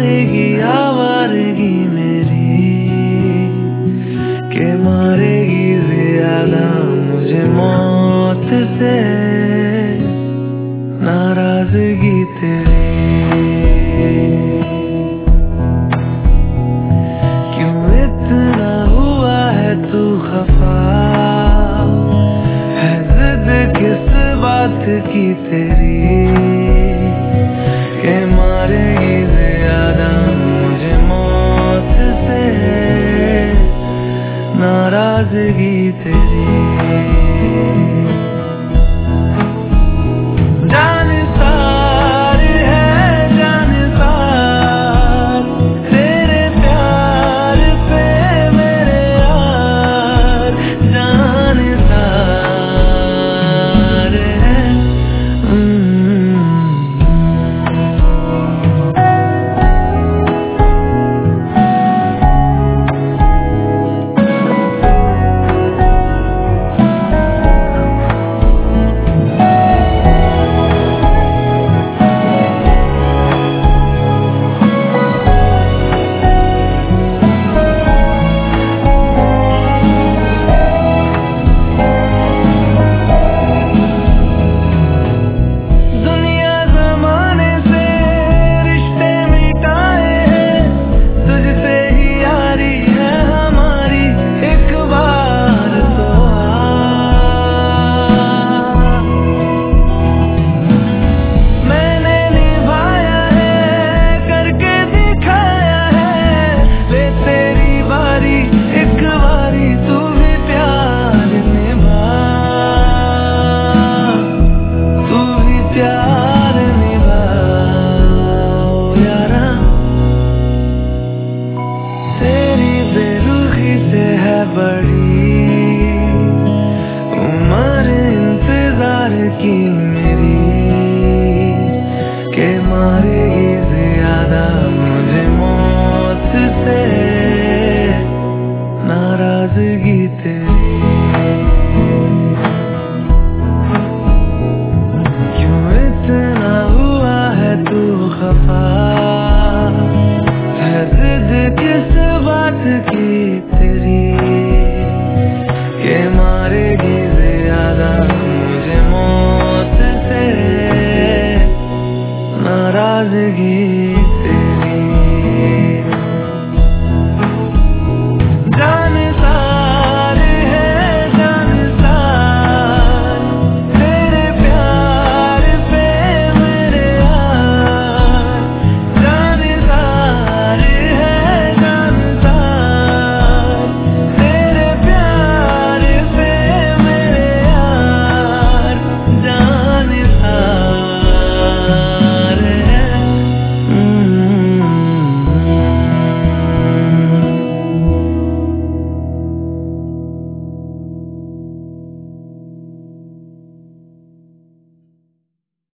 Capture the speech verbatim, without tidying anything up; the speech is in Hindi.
मारेगी आवारगी मेरी, के मारेगी ज्यादा मुझे मौत से नाराजगी तेरी। क्यों इतना हुआ है तू खफा, है जिद किस बात की तेरी, के मारेगी ज्यादा मुझे मौत से नाराजगी तेरी। की मेरी, के मारेगी ज्यादा मुझे मौत से नाराजगी तेरी। क्यों इतना हुआ है तू खफा, है जिद किस बात की तेरी, के मारेगी ज्यादा मुझे मौत से नाराजगी।